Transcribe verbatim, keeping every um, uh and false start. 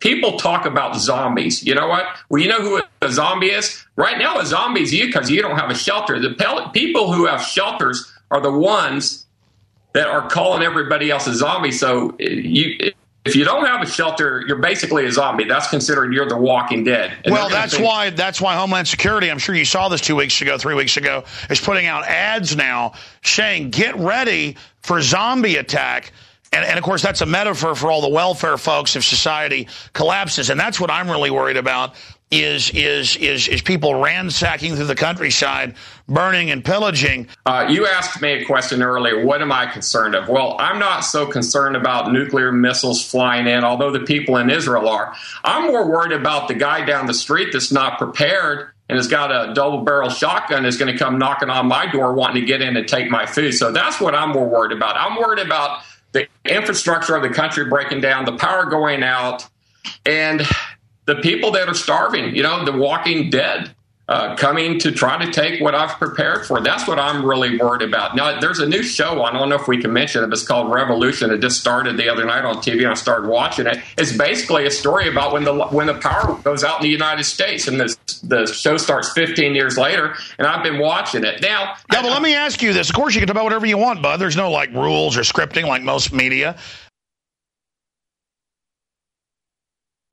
people talk about zombies. You know what? Well, you know who a zombie is? Right now, a zombie is you because you don't have a shelter. The pel- people who have shelters are the ones that are calling everybody else a zombie. So you, if you don't have a shelter, you're basically a zombie. That's considered you're the Walking Dead. And well, that's think- why that's why Homeland Security, I'm sure you saw this two weeks ago, three weeks ago, is putting out ads now saying, get ready for zombie attack. And, and, of course, that's a metaphor for all the welfare folks if society collapses. And that's what I'm really worried about is is is, is people ransacking through the countryside, burning and pillaging. Uh, you asked me a question earlier. What am I concerned of? Well, I'm not so concerned about nuclear missiles flying in, although the people in Israel are. I'm more worried about the guy down the street that's not prepared and has got a double-barrel shotgun is going to come knocking on my door wanting to get in and take my food. So that's what I'm more worried about. I'm worried about the infrastructure of the country breaking down, the power going out, and the people that are starving, you know, the Walking Dead uh, coming to try to take what I've prepared for. That's what I'm really worried about. Now, there's a new show, I don't know if we can mention it, it's called Revolution. It just started the other night on T V, and I started watching it. It's basically a story about when the when the power goes out in the United States, and the, the show starts fifteen years later, and I've been watching it. Now, yeah, but let me ask you this. Of course, you can talk about whatever you want, bud. There's no, like, rules or scripting like most media.